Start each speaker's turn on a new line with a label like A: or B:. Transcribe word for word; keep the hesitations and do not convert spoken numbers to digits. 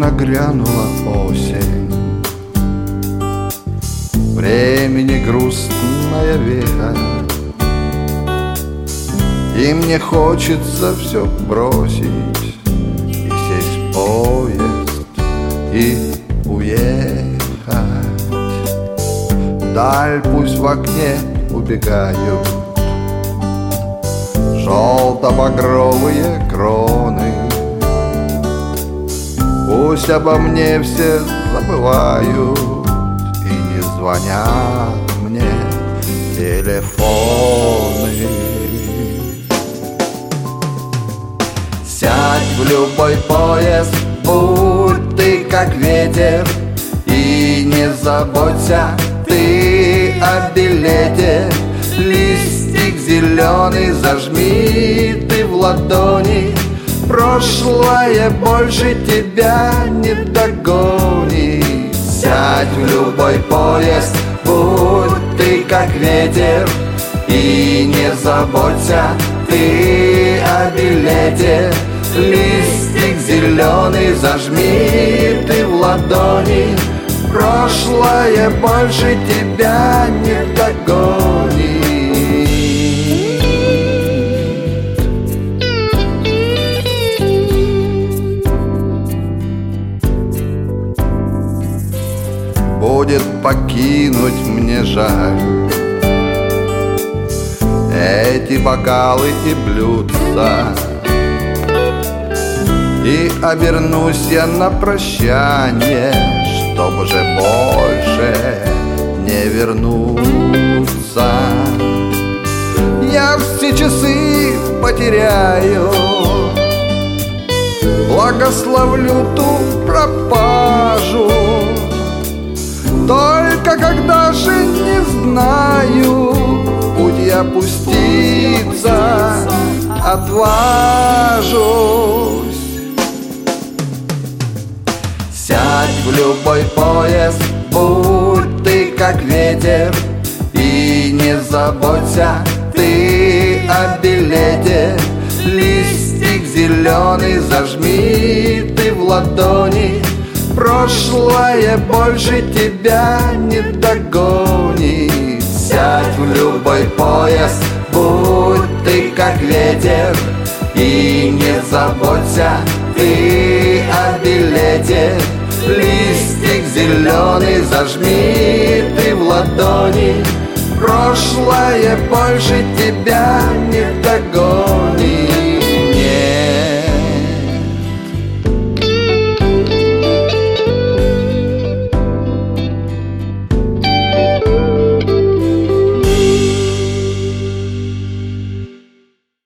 A: нагрянула осень, времени грустная веха, и мне хочется все бросить и сесть в поезд и уехать. Вдаль пусть в окне убегают желто-багровые кроны, пусть обо мне все забывают и не звонят мне телефоны. Сядь в любой поезд, будь ты как ветер, и не заботься ты о билете. Листик зеленый зажми ты в ладони, прошлое больше тебя не догонит. Сядь в любой поезд, будь ты как ветер, и не заботься ты о билете. Листик зеленый зажми ты в ладони, прошлое больше тебя не догонит. Будет покинуть мне жаль эти бокалы и блюдца, и обернусь я на прощание, чтоб уже больше не вернуться. Я все часы потеряю, благословлю ту пропажу, только когда же не знаю, путь я пуститься отважусь. Сядь в любой поезд, будь ты как ветер, и не заботься ты о билете. Листик зеленый зажми ты в ладони, прошлое больше тебя не догонит. Сядь в любой поезд, будь ты как ветер, и не заботься ты о билете. Листик зеленый зажми ты в ладони, прошлое больше тебя